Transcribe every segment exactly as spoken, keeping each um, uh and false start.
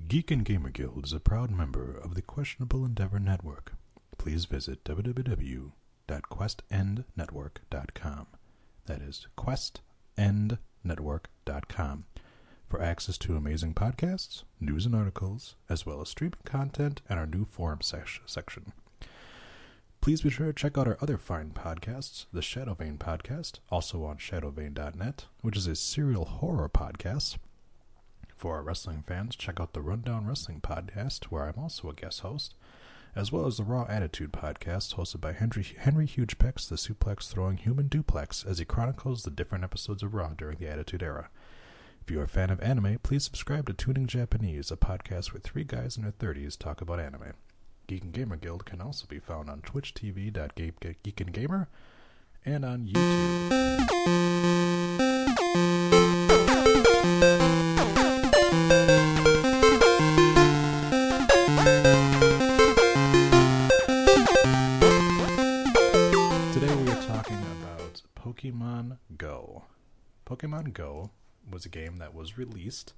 Geek and Gamer Guild is a proud member of the Questionable Endeavor Network. Please visit w w w dot quest end network dot com. That is quest end network dot com for access to amazing podcasts, news and articles, as well as streaming content and our new forum sesh- section. Please be sure to check out our other fine podcasts, the Shadowvane podcast, also on shadowvane dot net, which is a serial horror podcast. For our wrestling fans, check out the Rundown Wrestling podcast, where I'm also a guest host, as well as the Raw Attitude podcast, hosted by Henry, Henry Hugepex, the suplex-throwing human duplex, as he chronicles the different episodes of Raw during the Attitude Era. If you are a fan of anime, please subscribe to Tuning Japanese, a podcast where three guys in their thirties talk about anime. Geek and Gamer Guild can also be found on twitch t v dot geek and gamer and on YouTube. Today we are talking about Pokemon Go. Pokemon Go was a game that was released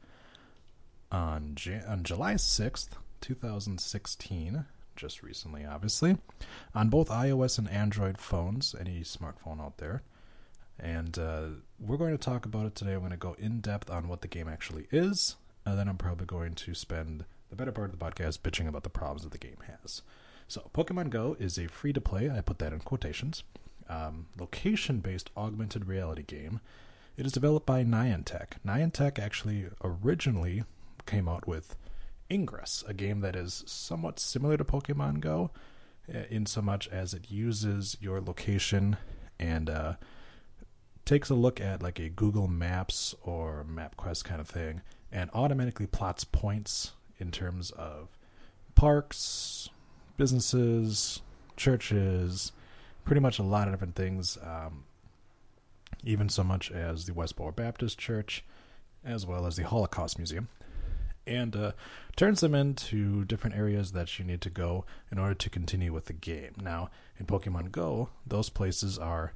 on, Jan- on July sixth, twenty sixteen, just recently obviously, on both iOS and Android phones, any smartphone out there. And uh, we're going to talk about it today. I'm going to go in depth on what the game actually is, and then I'm probably going to spend the better part of the podcast bitching about the problems that the game has. So, Pokemon Go is a free-to-play, I put that in quotations, um, location-based augmented reality game. It is developed by Niantic. Niantic actually originally came out with Ingress, a game that is somewhat similar to Pokemon Go, in so much as it uses your location and uh, takes a look at like a Google Maps or MapQuest kind of thing, and automatically plots points in terms of parks, businesses, churches, pretty much a lot of different things, um, even so much as the Westboro Baptist Church, as well as the Holocaust Museum, and uh, turns them into different areas that you need to go in order to continue with the game. Now, in Pokemon Go, those places are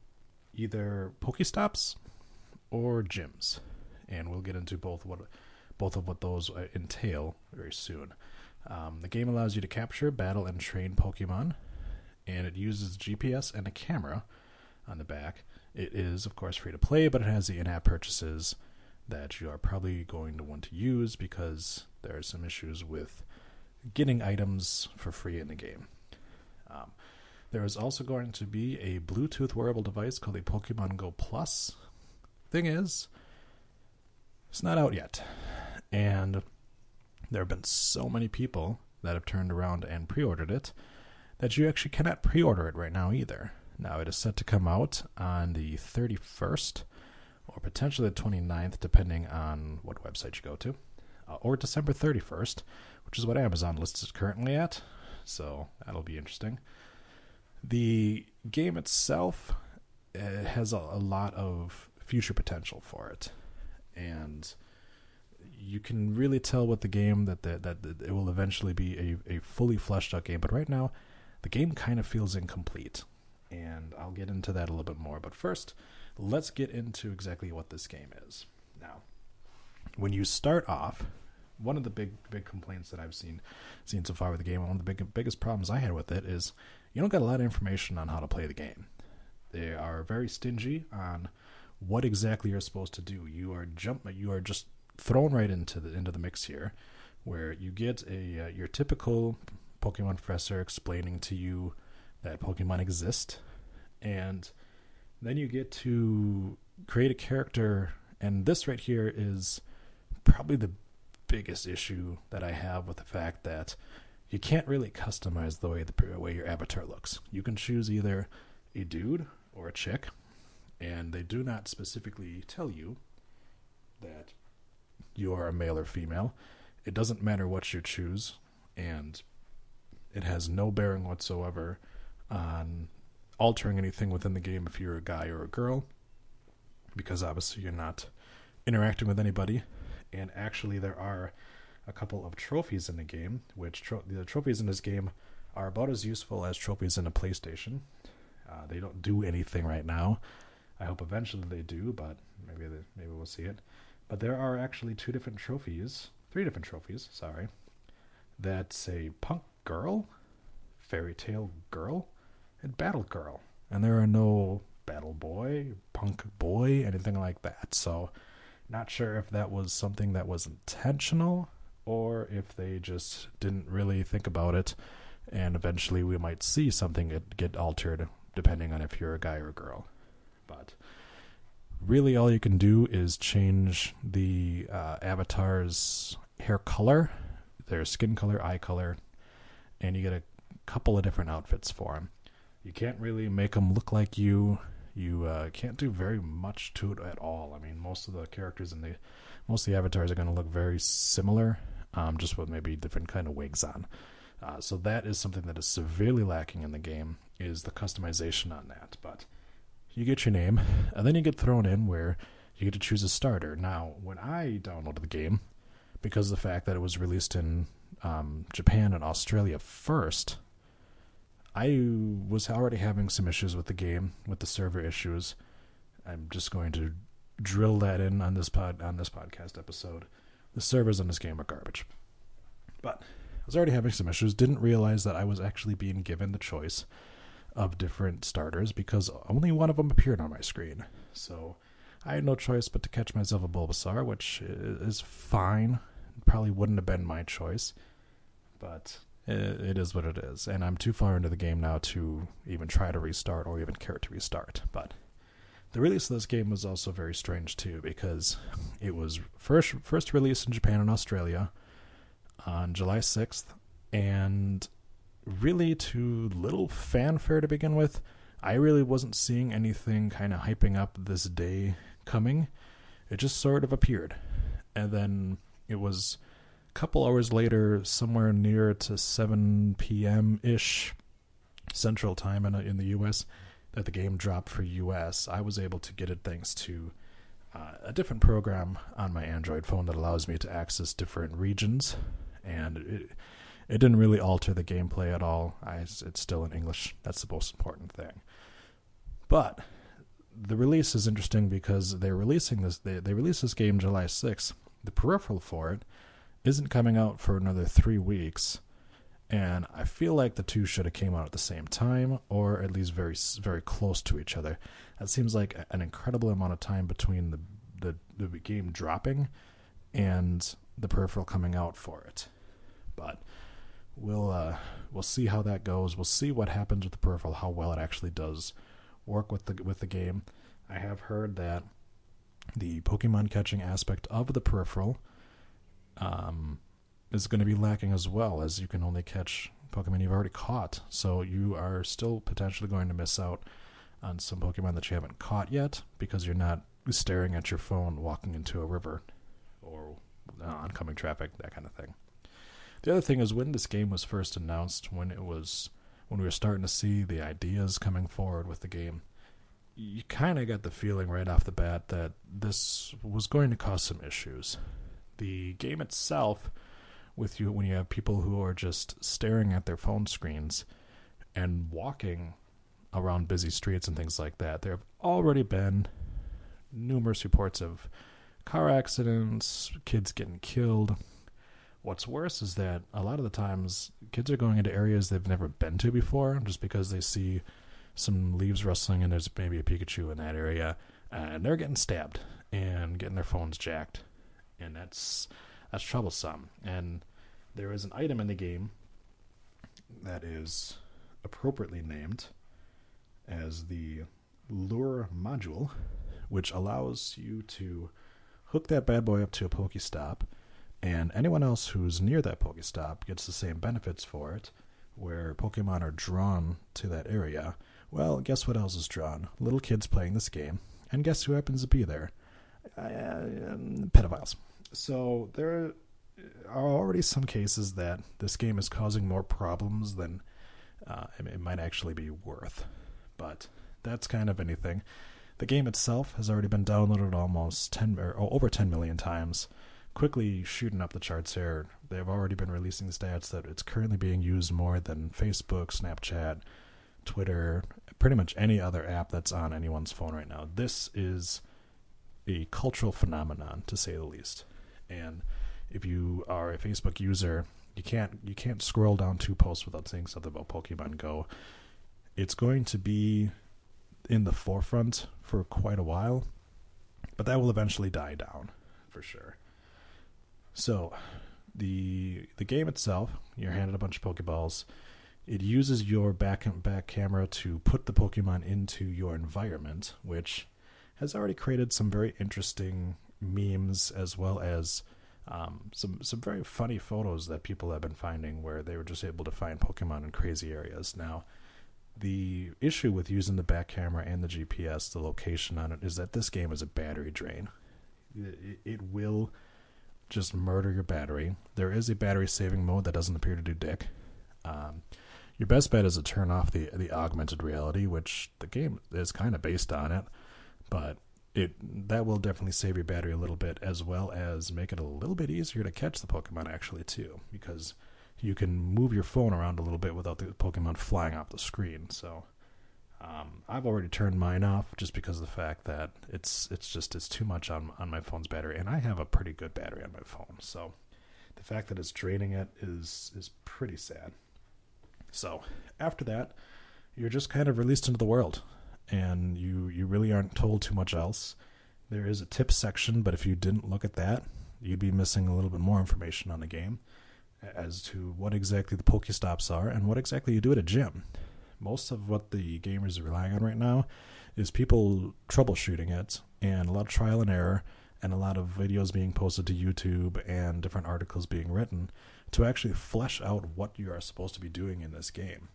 either Pokestops or gyms, and we'll get into both what both of what those entail very soon. Um, the game allows you to capture, battle, and train Pokemon, and it uses G P S and a camera on the back. It is, of course, free to play, but it has the in-app purchases that you are probably going to want to use because there are some issues with getting items for free in the game. Um, there is also going to be a Bluetooth wearable device called a Pokemon Go Plus. Thing is, it's not out yet. And there have been so many people that have turned around and pre-ordered it that you actually cannot pre-order it right now either. Now, it is set to come out on the thirty-first or potentially the twenty-ninth, depending on what website you go to, uh, or December thirty-first, which is what Amazon lists it currently at, so that'll be interesting. The game itself uh, has a, a lot of future potential for it, and you can really tell with the game that the, that the, it will eventually be a, a fully fleshed out game, but right now, the game kind of feels incomplete, and I'll get into that a little bit more, but first, let's get into exactly what this game is. Now, when you start off, one of the big big complaints that I've seen seen so far with the game, one of the big, biggest problems I had with it is you don't get a lot of information on how to play the game. They are very stingy on what exactly you're supposed to do. You are jump, you are just thrown right into the into the mix here, where you get a uh, your typical Pokemon professor explaining to you that Pokemon exist, and then you get to create a character, and this right here is probably the biggest issue that I have with the fact that you can't really customize the way the way your avatar looks. You can choose either a dude or a chick, and they do not specifically tell you that you are a male or female. It doesn't matter what you choose, and it has no bearing whatsoever on altering anything within the game if you're a guy or a girl, because obviously you're not interacting with anybody. And actually there are a couple of trophies in the game, which tro- the trophies in this game are about as useful as trophies in a PlayStation. Uh, they don't do anything right now. I hope eventually they do, but maybe they, maybe we'll see it. But there are actually two different trophies three different trophies, sorry, that say Punk Girl, Fairy Tale Girl, and Battle Girl. And there are no Battle Boy, Punk Boy, anything like that. So, not sure if that was something that was intentional or if they just didn't really think about it, and eventually we might see something get, get altered depending on if you're a guy or a girl. But really all you can do is change the uh, avatar's hair color, their skin color, eye color, and you get a couple of different outfits for them. You can't really make them look like you. You uh, can't do very much to it at all. I mean, most of the characters in the most of the avatars are going to look very similar, um, just with maybe different kind of wigs on. Uh, so that is something that is severely lacking in the game, is the customization on that. But you get your name, and then you get thrown in where you get to choose a starter. Now, when I downloaded the game, because of the fact that it was released in um, Japan and Australia first, I was already having some issues with the game, with the server issues. I'm just going to drill that in on this pod on this podcast episode. The servers on this game are garbage. But I was already having some issues. Didn't realize that I was actually being given the choice of different starters because only one of them appeared on my screen. So I had no choice but to catch myself a Bulbasaur, which is fine. Probably wouldn't have been my choice, but it is what it is. And I'm too far into the game now to even try to restart or even care to restart. But the release of this game was also very strange too, because it was first first released in Japan and Australia on July sixth, and really to little fanfare to begin with. I really wasn't seeing anything kind of hyping up this day coming. It just sort of appeared. And then it was a couple hours later, somewhere near to seven p.m.-ish Central Time in, in the U S, that the game dropped for U S. I was able to get it thanks to uh, a different program on my Android phone that allows me to access different regions. And it, it didn't really alter the gameplay at all. I, it's still in English. That's the most important thing. But the release is interesting because they're releasing this. They, they released this game July sixth. The peripheral for it isn't coming out for another three weeks. And I feel like the two should have came out at the same time, or at least very very close to each other. That seems like an incredible amount of time between the, the, the game dropping and the peripheral coming out for it. But we'll uh, we'll see how that goes. We'll see what happens with the peripheral, how well it actually does work with the with the game. I have heard that the Pokemon catching aspect of the peripheral um, is going to be lacking as well, as you can only catch Pokemon you've already caught. So you are still potentially going to miss out on some Pokemon that you haven't caught yet because you're not staring at your phone walking into a river or uh, oncoming traffic, that kind of thing. The other thing is, when this game was first announced, when it was when we were starting to see the ideas coming forward with the game, you kind of got the feeling right off the bat that this was going to cause some issues. The game itself, with you when you have people who are just staring at their phone screens and walking around busy streets and things like that, there have already been numerous reports of car accidents, kids getting killed. What's worse is that a lot of the times kids are going into areas they've never been to before just because they see some leaves rustling and there's maybe a Pikachu in that area, and they're getting stabbed and getting their phones jacked, and that's that's troublesome. And there is an item in the game that is appropriately named as the Lure Module, which allows you to hook that bad boy up to a Pokestop, and anyone else who's near that Pokestop gets the same benefits for it, where Pokemon are drawn to that area. Well, guess what else is drawn? Little kids playing this game. And guess who happens to be there? Uh, pedophiles. So there are already some cases that this game is causing more problems than uh, it might actually be worth. But that's kind of anything. The game itself has already been downloaded almost ten or over ten million times, quickly shooting up the charts here. They've already been releasing stats that it's currently being used more than Facebook, Snapchat, Twitter, pretty much any other app that's on anyone's phone right now. This is a cultural phenomenon, to say the least. And if you are a Facebook user, you can't you can't scroll down two posts without saying something about Pokemon Go. It's going to be in the forefront for quite a while, but that will eventually die down for sure. So the the game itself, you're handed a bunch of Pokeballs. It uses your back back camera to put the Pokemon into your environment, which has already created some very interesting memes, as well as um, some some very funny photos that people have been finding where they were just able to find Pokemon in crazy areas. Now, the issue with using the back camera and the G P S, the location on it, is that this game is a battery drain. It, it will just murder your battery. There is a battery saving mode that doesn't appear to do dick. Um, your best bet is to turn off the the augmented reality, which the game is kind of based on it, but it that will definitely save your battery a little bit, as well as make it a little bit easier to catch the Pokemon actually too, because you can move your phone around a little bit without the Pokemon flying off the screen. So um, I've already turned mine off just because of the fact that it's it's just it's too much on on my phone's battery, and I have a pretty good battery on my phone. So the fact that it's draining it is is pretty sad. So after that, you're just kind of released into the world, and you, you really aren't told too much else. There is a tips section, but if you didn't look at that, you'd be missing a little bit more information on the game as to what exactly the Pokestops are and what exactly you do at a gym. Most of what the gamers are relying on right now is people troubleshooting it, and a lot of trial and error, and a lot of videos being posted to YouTube and different articles being written to actually flesh out what you are supposed to be doing in this game.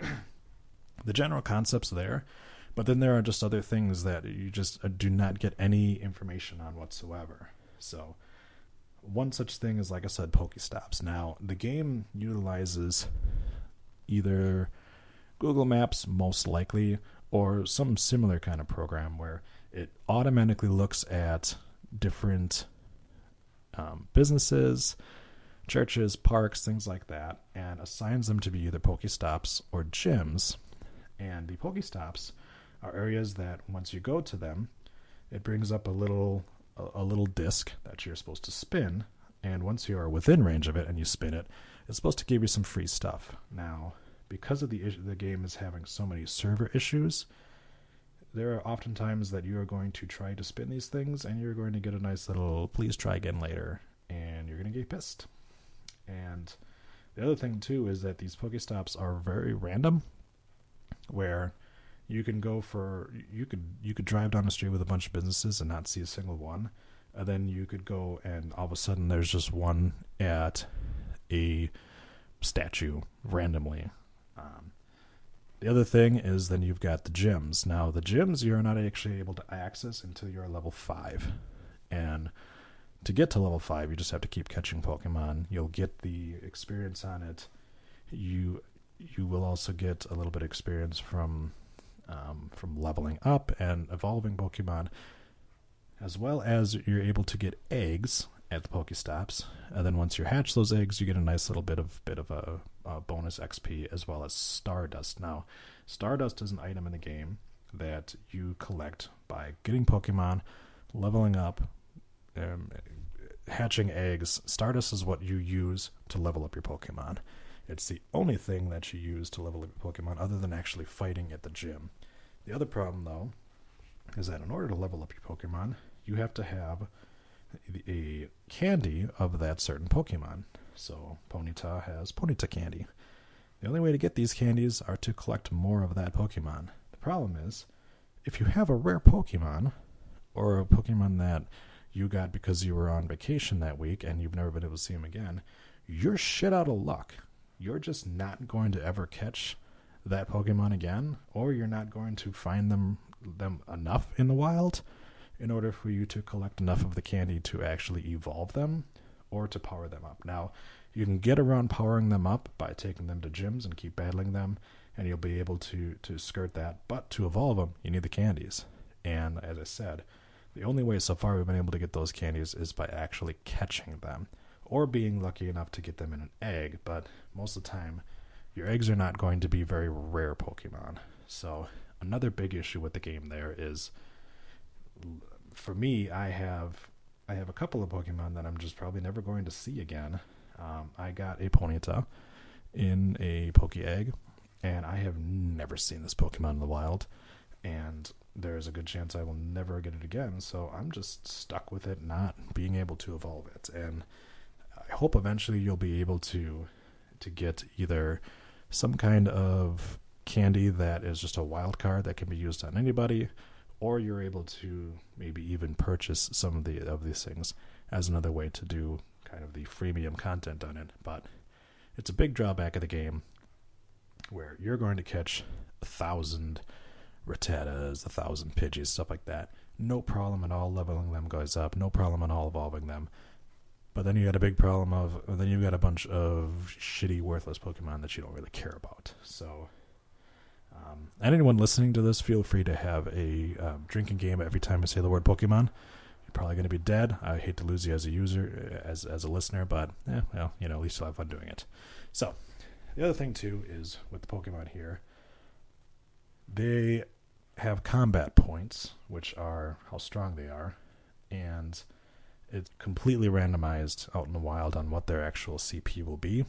The general concept's there, but then there are just other things that you just do not get any information on whatsoever. So one such thing is, like I said, Pokestops. Now, the game utilizes either Google Maps, most likely, or some similar kind of program where it automatically looks at different um, businesses, churches, parks, things like that, and assigns them to be either Pokestops or gyms. And the Pokestops are areas that once you go to them, it brings up a little a, a little disc that you're supposed to spin, and once you are within range of it and you spin it, it's supposed to give you some free stuff. Now, because of the issue, the game is having so many server issues, there are often times that you are going to try to spin these things, and you're going to get a nice little please try again later, and you're going to get pissed. And the other thing, too, is that these Pokestops are very random, where you can go for, you could you could drive down the street with a bunch of businesses and not see a single one, and then you could go and all of a sudden there's just one at a statue randomly. Um, the other thing is then you've got the gyms. Now, the gyms you're not actually able to access until you're level five, and to get to level five, you just have to keep catching Pokemon. You'll get the experience on it. You you will also get a little bit of experience from um, from leveling up and evolving Pokemon, as well as you're able to get eggs at the Pokestops. And then once you hatch those eggs, you get a nice little bit of bit of a, a bonus X P, as well as Stardust. Now, Stardust is an item in the game that you collect by getting Pokemon, leveling up, um, hatching eggs. Stardust is what you use to level up your Pokemon. It's the only thing that you use to level up your Pokemon other than actually fighting at the gym. The other problem, though, is that in order to level up your Pokemon, you have to have a candy of that certain Pokemon. So Ponyta has Ponyta candy. The only way to get these candies are to collect more of that Pokemon. The problem is, if you have a rare Pokemon, or a Pokemon that you got because you were on vacation that week and you've never been able to see him again, you're shit out of luck. You're just not going to ever catch that Pokemon again, or you're not going to find them them enough in the wild in order for you to collect enough of the candy to actually evolve them or to power them up. Now, you can get around powering them up by taking them to gyms and keep battling them, and you'll be able to, to skirt that. But to evolve them, you need the candies. And as I said, the only way so far we've been able to get those candies is by actually catching them, or being lucky enough to get them in an egg. But most of the time, your eggs are not going to be very rare Pokemon. So another big issue with the game there is, for me, I have I have a couple of Pokemon that I'm just probably never going to see again. Um, I got a Ponyta in a Poké-Egg, and I have never seen this Pokemon in the wild, and there's a good chance I will never get it again, so I'm just stuck with it not being able to evolve it. And I hope eventually you'll be able to to get either some kind of candy that is just a wild card that can be used on anybody, or you're able to maybe even purchase some of the of these things as another way to do kind of the freemium content on it. But it's a big drawback of the game where you're going to catch a thousand Rattatas, a thousand Pidgeys, stuff like that. No problem at all leveling them guys up. No problem at all evolving them. But then you got a big problem of, then you've got a bunch of shitty, worthless Pokemon that you don't really care about. So, um, and anyone listening to this, feel free to have a um, drinking game every time I say the word Pokemon. You're probably going to be dead. I hate to lose you as a user, as as a listener, but eh, well, you know, at least you'll have fun doing it. So, the other thing too is with the Pokemon here, they have combat points, which are how strong they are, and it's completely randomized out in the wild on what their actual C P will be.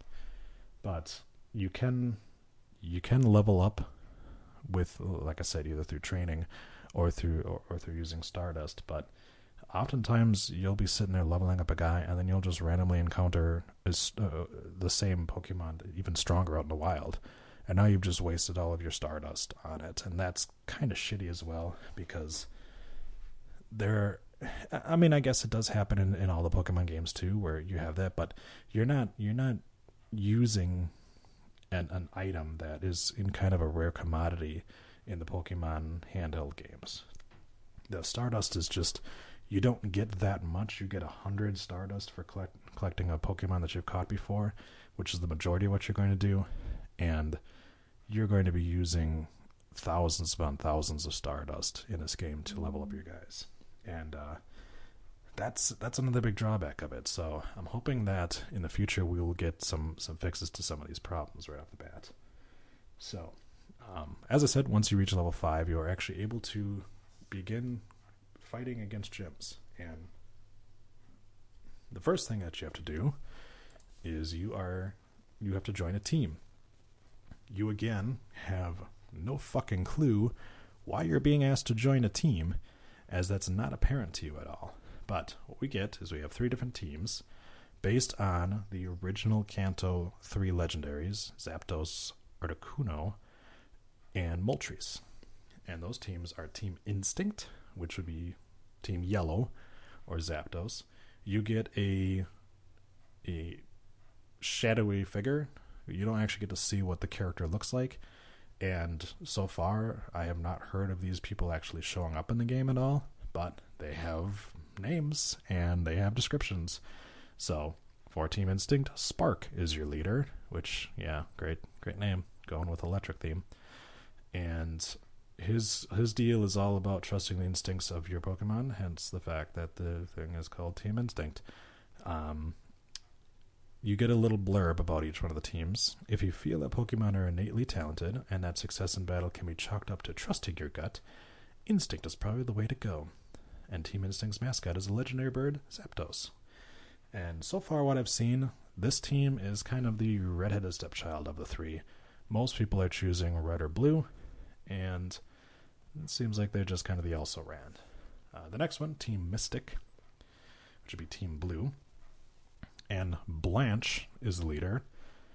But you can you can level up with, like I said, either through training or through or, or through using Stardust. But oftentimes you'll be sitting there leveling up a guy, and then you'll just randomly encounter is, uh, the same Pokemon, even stronger, out in the wild. And now you've just wasted all of your Stardust on it. And that's kind of shitty as well, because there, I mean, I guess it does happen in, in all the Pokemon games too, where you have that, but you're not, you're not using an, an item that is in kind of a rare commodity in the Pokemon handheld games. The Stardust is just, you don't get that much. You get a hundred Stardust for collect, collecting a Pokemon that you've caught before, which is the majority of what you're going to do. And you're going to be using thousands upon thousands of Stardust in this game to level up your guys. And uh, that's that's another big drawback of it. So I'm hoping that in the future we will get some, some fixes to some of these problems right off the bat. So, um, as I said, once you reach level five, you are actually able to begin fighting against gyms. And the first thing that you have to do is you are you have to join a team. You again have no fucking clue why you're being asked to join a team, as that's not apparent to you at all. But what we get is we have three different teams based on the original Kanto three legendaries, Zapdos, Articuno, and Moltres. And those teams are Team Instinct, which would be Team Yellow, or Zapdos. You get a a shadowy figure. You don't actually get to see what the character looks like. And so far, I have not heard of these people actually showing up in the game at all. But they have names and they have descriptions. So, for Team Instinct, Spark is your leader. Which, yeah, great great name. Going with electric theme. And his his deal is all about trusting the instincts of your Pokemon. Hence the fact that the thing is called Team Instinct. Um... You get a little blurb about each one of the teams. If you feel that Pokemon are innately talented and that success in battle can be chalked up to trusting your gut, Instinct is probably the way to go. And Team Instinct's mascot is a legendary bird, Zapdos. And so far what I've seen, this team is kind of the redheaded stepchild of the three. Most people are choosing red or blue, and it seems like they're just kind of the also-ran. Uh, the next one, Team Mystic, which would be Team Blue. And Blanche is the leader,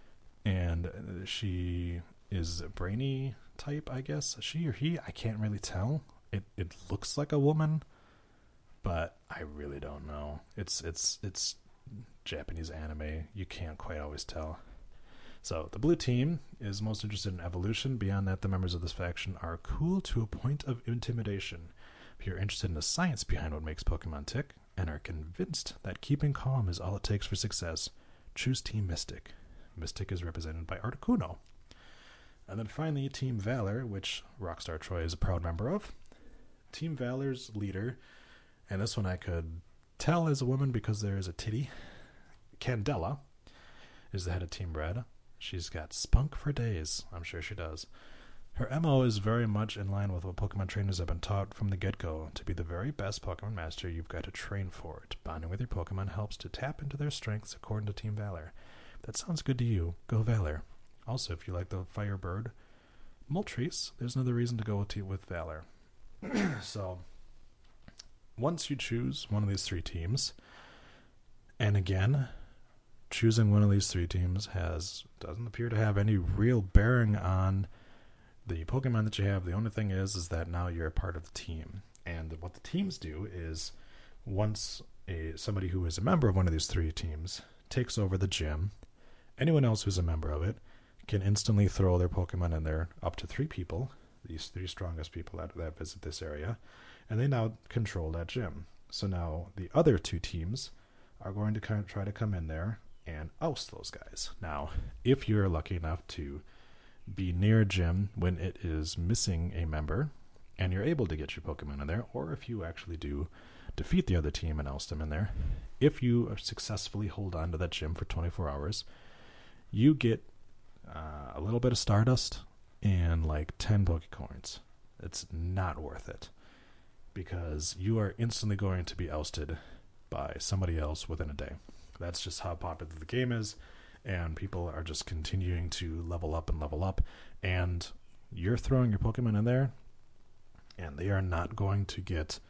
and she is a brainy type, I guess. She or he, I can't really tell. It it looks like a woman, but I really don't know. It's it's it's Japanese anime. You can't quite always tell. So the blue team is most interested in evolution. Beyond that, the members of this faction are cool to a point of intimidation. If you're interested in the science behind what makes Pokemon tick, and are convinced that keeping calm is all it takes for success, choose Team Mystic. Mystic is represented by Articuno. And then finally, Team Valor, which Rockstar Troy is a proud member of. Team Valor's leader, and this one I could tell is a woman because there is a titty. Candela is the head of Team Red. She's got spunk for days. I'm sure she does. Her M O is very much in line with what Pokemon trainers have been taught from the get-go. To be the very best Pokemon master, you've got to train for it. Bonding with your Pokemon helps to tap into their strengths according to Team Valor. If that sounds good to you, go Valor. Also, if you like the Firebird Moltres, there's another reason to go with, with Valor. So, once you choose one of these three teams, and again, choosing one of these three teams has doesn't appear to have any real bearing on the Pokemon that you have. The only thing is, is that now you're a part of the team. And what the teams do is, once a somebody who is a member of one of these three teams takes over the gym, anyone else who's a member of it can instantly throw their Pokemon in there, up to three people, these three strongest people that, that visit this area, and they now control that gym. So now the other two teams are going to kind of try to come in there and oust those guys. Now, if you're lucky enough to be near a gym when it is missing a member and you're able to get your Pokemon in there, or if you actually do defeat the other team and oust them in there, if you successfully hold on to that gym for twenty-four hours, you get uh, a little bit of Stardust and like ten Pokecoins. It's not worth it because you are instantly going to be ousted by somebody else within a day. That's just how popular the game is. And people are just continuing to level up and level up. And you're throwing your Pokemon in there, and they are not going to get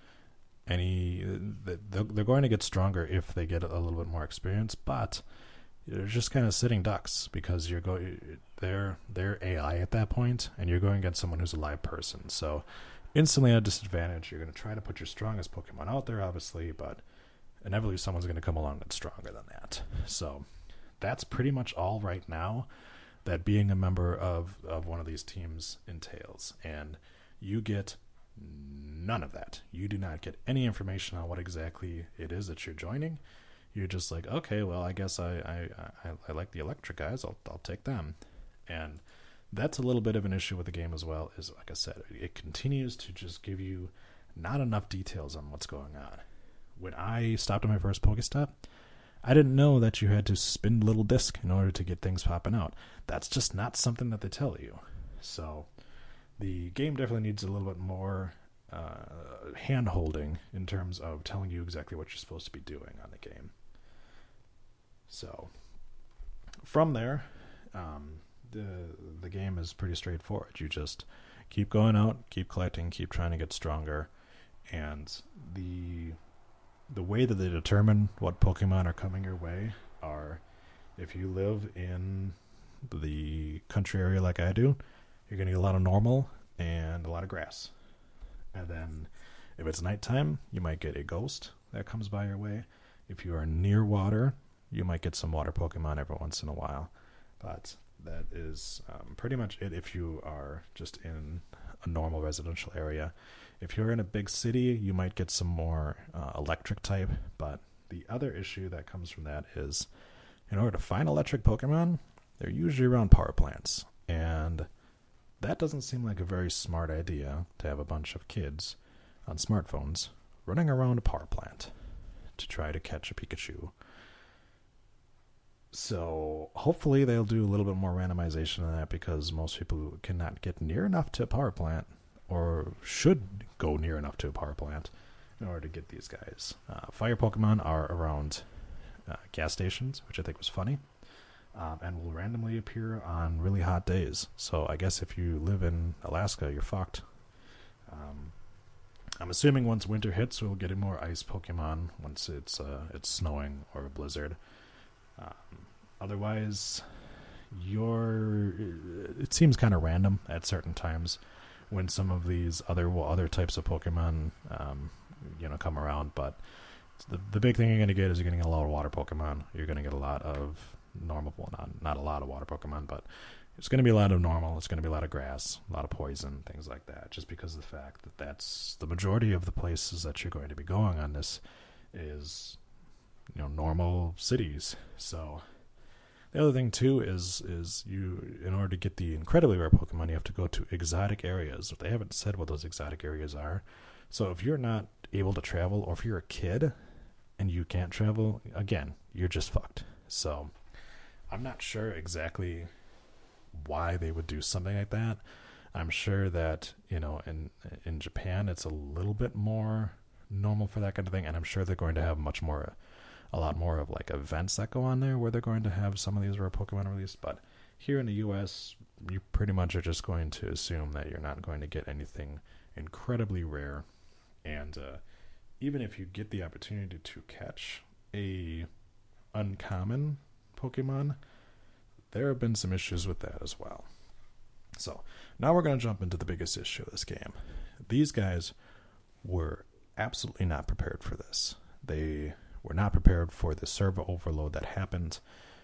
any... They're going to get stronger if they get a little bit more experience, but they're just kind of sitting ducks because you're going... They're, they're A I at that point, and you're going against someone who's a live person. So instantly at a disadvantage. You're going to try to put your strongest Pokemon out there, obviously, but inevitably someone's going to come along that's stronger than that. So... that's pretty much all right now that being a member of, of one of these teams entails. And you get none of that. You do not get any information on what exactly it is that you're joining. You're just like, okay, well, I guess I I, I, I like the electric guys. I'll I'll take them. And that's a little bit of an issue with the game as well, is like I said, it continues to just give you not enough details on what's going on. When I stopped at my first Pokestop, I didn't know that you had to spin a little disc in order to get things popping out. That's just not something that they tell you. So the game definitely needs a little bit more uh, hand-holding in terms of telling you exactly what you're supposed to be doing on the game. So from there, um, the the game is pretty straightforward. You just keep going out, keep collecting, keep trying to get stronger, and the... the way that they determine what Pokemon are coming your way are, if you live in the country area like I do, you're going to get a lot of normal and a lot of grass. And then if it's nighttime, you might get a ghost that comes by your way. If you are near water, you might get some water Pokemon every once in a while. But that is um, pretty much it if you are just in a normal residential area. If you're in a big city, you might get some more uh, electric type, but the other issue that comes from that is, in order to find electric Pokemon, they're usually around power plants, and that doesn't seem like a very smart idea to have a bunch of kids on smartphones running around a power plant to try to catch a Pikachu. So hopefully they'll do a little bit more randomization on that, because most people cannot get near enough to a power plant, or should go near enough to a power plant in order to get these guys. Uh, fire Pokemon are around uh, gas stations, which I think was funny, um, and will randomly appear on really hot days. So I guess if you live in Alaska, you're fucked. Um, I'm assuming once winter hits, we'll get more ice Pokemon once it's uh, it's snowing or a blizzard. Um, otherwise, you're, it seems kind of random at certain times when some of these other well, other types of Pokemon, um, you know, come around. But the the big thing you're going to get is you're going to get a lot of water Pokemon. You're going to get a lot of normal, well, not not a lot of water Pokemon, but it's going to be a lot of normal. It's going to be a lot of grass, a lot of poison, things like that. Just because of the fact that that's the majority of the places that you're going to be going on this is, you know, normal cities. So the other thing too is is you, in order to get the incredibly rare Pokemon, you have to go to exotic areas. They haven't said what those exotic areas are. So if you're not able to travel, or if you're a kid and you can't travel, again, you're just fucked. So I'm not sure exactly why they would do something like that, I'm sure that, you know, in in Japan it's a little bit more normal for that kind of thing, and I'm sure they're going to have much more, a lot more of like events that go on there where they're going to have some of these rare Pokemon released. But here in the U S, you pretty much are just going to assume that you're not going to get anything incredibly rare, and uh, even if you get the opportunity to catch a uncommon Pokemon, there have been some issues with that as well. So now we're going to jump into the biggest issue of this game. These guys were absolutely not prepared for this. They were not prepared for the server overload that happened.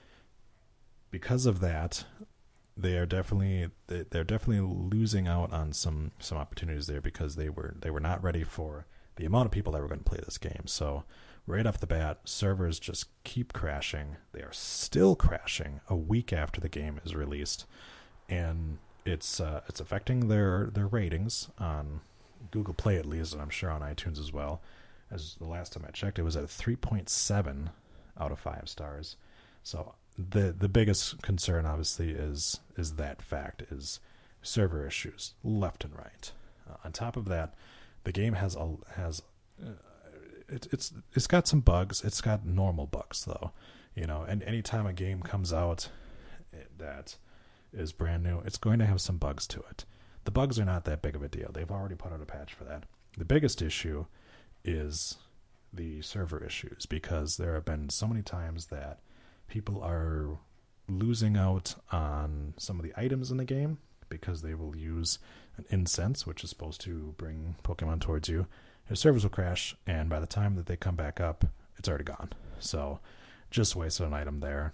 Because of that, they are definitely they're definitely losing out on some some opportunities there, because they were they were not ready for the amount of people that were going to play this game. So right off the bat, servers just keep crashing. They are still crashing a week after the game is released, and it's uh, it's affecting their their ratings on Google Play at least, and I'm sure on iTunes as well. As the last time I checked, it was at three point seven out of five stars. So the the biggest concern, obviously, is is that fact, is server issues left and right. Uh, on top of that, the game has a has uh, it, it's it's got some bugs. It's got normal bugs though, you know. And anytime a game comes out that is brand new, it's going to have some bugs to it. The bugs are not that big of a deal. They've already put out a patch for that. The biggest issue is the server issues, because there have been so many times that people are losing out on some of the items in the game because they will use an incense, which is supposed to bring Pokemon towards you. Their servers will crash, and by the time that they come back up, it's already gone. So just wasted an item there.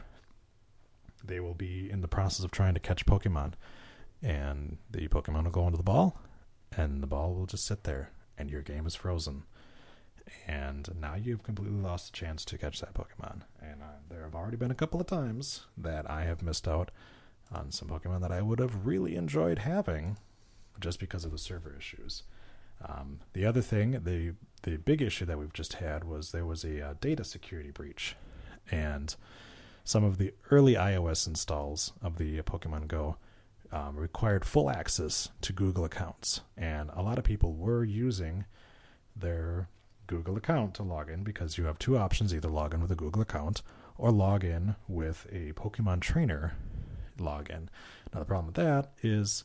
They will be in the process of trying to catch Pokemon, and the Pokemon will go into the ball, and the ball will just sit there, and your game is frozen. And now you've completely lost the chance to catch that Pokemon. And uh, there have already been a couple of times that I have missed out on some Pokemon that I would have really enjoyed having just because of the server issues. Um, the other thing, the the big issue that we've just had was there was a uh, data security breach. And some of the early iOS installs of the Pokemon Go um, required full access to Google accounts. And a lot of people were using their Google account to log in, because you have two options: either log in with a Google account or log in with a Pokemon Trainer login. Now the problem with that is,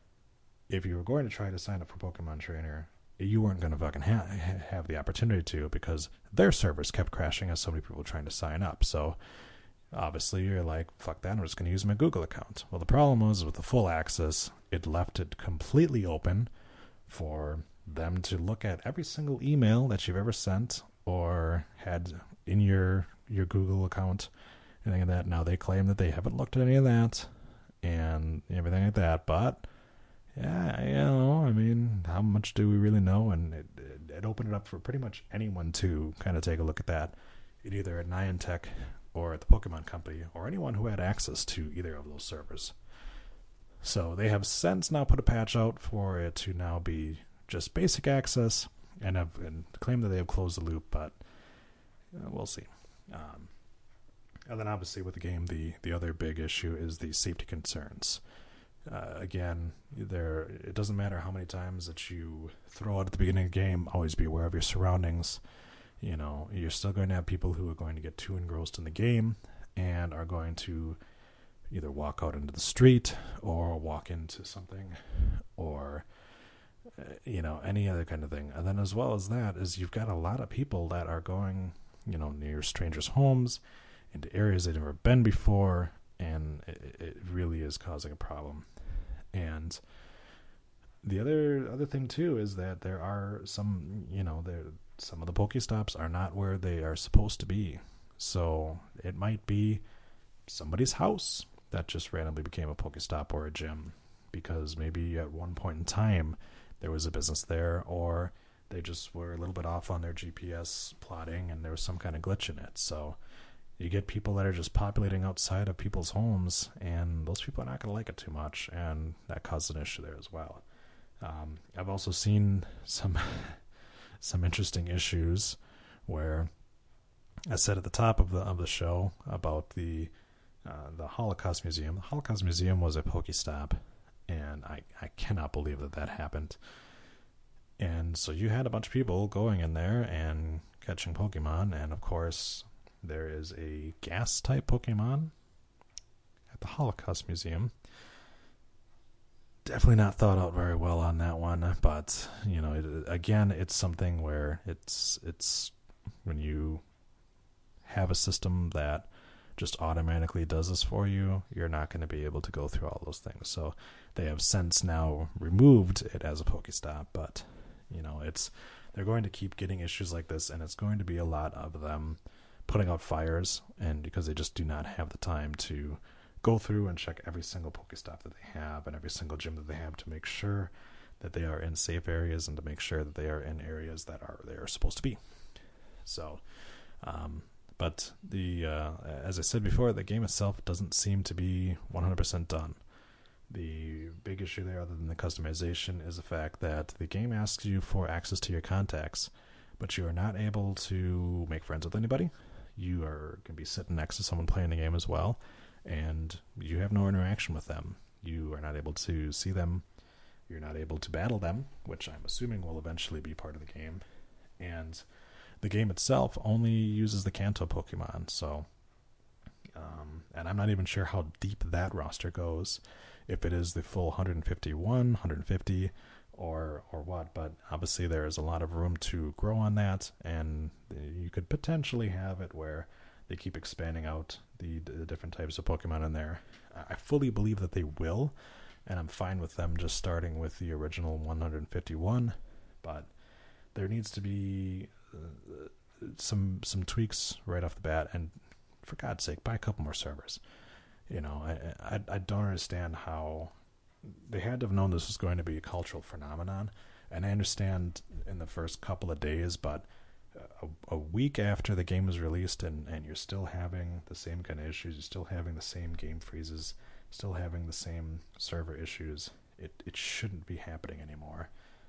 if you were going to try to sign up for Pokemon Trainer, you weren't going to fucking ha- have the opportunity to, because their servers kept crashing as so many people were trying to sign up. So obviously you're like, fuck that, I'm just going to use my Google account. Well, the problem was with the full access, it left it completely open for them to look at every single email that you've ever sent or had in your your Google account, anything like that. Now they claim that they haven't looked at any of that and everything like that, but yeah, you know, I mean, how much do we really know? And it, it, it opened it up for pretty much anyone to kind of take a look at that, either at Niantic or at the Pokemon Company, or anyone who had access to either of those servers. So they have since now put a patch out for it to now be just basic access, and have and claim that they have closed the loop, but uh, we'll see. Um, and then obviously with the game, the, the other big issue is the safety concerns. Uh, again, there it doesn't matter how many times that you throw out at the beginning of the game, always be aware of your surroundings. You know, you're still going to have people who are going to get too engrossed in the game and are going to either walk out into the street or walk into something, or you know, any other kind of thing. And then as well as that is you've got a lot of people that are going, you know, near strangers' homes, into areas they've never been before, and it, it really is causing a problem. And the other other thing too is that there are some, you know, there some of the Pokestops are not where they are supposed to be. So it might be somebody's house that just randomly became a Pokestop or a gym, because maybe at one point in time there was a business there, or they just were a little bit off on their G P S plotting and there was some kind of glitch in it. So you get people that are just populating outside of people's homes, and those people are not going to like it too much, and that causes an issue there as well. Um, I've also seen some some interesting issues where I said at the top of the of the show about the uh, the Holocaust Museum. The Holocaust Museum was a Pokestop, and and I, I cannot believe that that happened. And so you had a bunch of people going in there and catching Pokemon, and of course there is a gas-type Pokemon at the Holocaust Museum. Definitely not thought out very well on that one, but, you know, it, again, it's something where it's it's when you have a system that just automatically does this for you, you're not going to be able to go through all those things. So they have since now removed it as a Pokestop, but, you know, it's they're going to keep getting issues like this, and it's going to be a lot of them putting out fires, and because they just do not have the time to go through and check every single Pokestop that they have and every single gym that they have to make sure that they are in safe areas and to make sure that they are in areas that are they are supposed to be. So, um, but the uh, as I said before, the game itself doesn't seem to be one hundred percent done. The big issue there, other than the customization, is the fact that the game asks you for access to your contacts, but you are not able to make friends with anybody. You are going to be sitting next to someone playing the game as well, and you have no interaction with them. You are not able to see them. You're not able to battle them, which I'm assuming will eventually be part of the game. And the game itself only uses the Kanto Pokemon, so... Um, and I'm not even sure how deep that roster goes, if it is the full one hundred fifty-one, one hundred fifty, or or what, but obviously there is a lot of room to grow on that, and you could potentially have it where they keep expanding out the, the different types of Pokemon in there. I fully believe that they will, and I'm fine with them just starting with the original one hundred fifty-one, but there needs to be uh, some some tweaks right off the bat, and for God's sake, buy a couple more servers. You know, I, I I don't understand how they had to have known this was going to be a cultural phenomenon, and I understand in the first couple of days, but a, a week after the game was released, and, and you're still having the same kind of issues, you're still having the same game freezes, still having the same server issues, it, it shouldn't be happening anymore.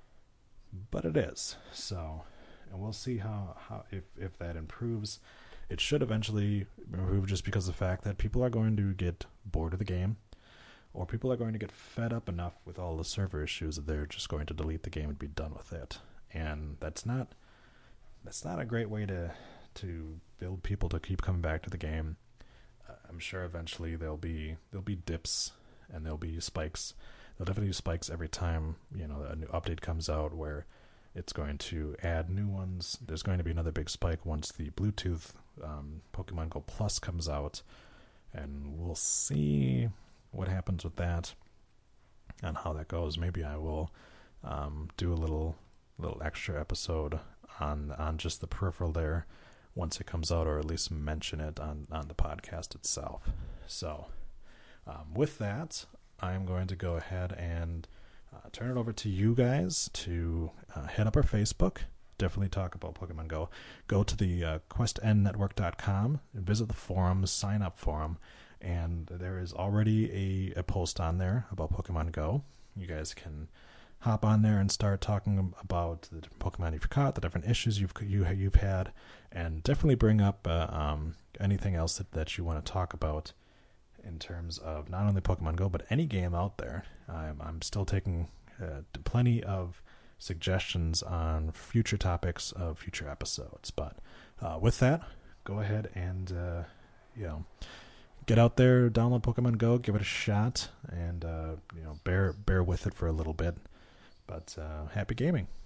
But it is. So, and we'll see how, how if, if that improves. It should eventually improve just because of the fact that people are going to get bored of the game, or people are going to get fed up enough with all the server issues that they're just going to delete the game and be done with it. And that's not that's not a great way to to build people to keep coming back to the game. Uh, I'm sure eventually there'll be there'll be dips and there'll be spikes. There'll definitely be spikes every time, you know, a new update comes out where it's going to add new ones. There's going to be another big spike once the Bluetooth um, Pokemon Go Plus comes out, and we'll see what happens with that and how that goes. Maybe I will um, do a little little extra episode on on just the peripheral there once it comes out, or at least mention it on, on the podcast itself. So um, with that, I'm going to go ahead and uh, turn it over to you guys to uh, hit up our Facebook. Definitely talk about Pokemon Go. Go to the uh, quest n network dot com and visit the forums, sign up for them. And there is already a, a post on there about Pokemon Go. You guys can hop on there and start talking about the different Pokemon you've caught, the different issues you've you, you've had, and definitely bring up uh, um, anything else that, that you want to talk about in terms of not only Pokemon Go, but any game out there. I'm, I'm still taking uh, plenty of suggestions on future topics of future episodes. But uh, with that, go ahead and, uh, you know, get out there, download Pokemon Go, give it a shot, and, uh, you know, bear bear with it for a little bit. But uh, happy gaming.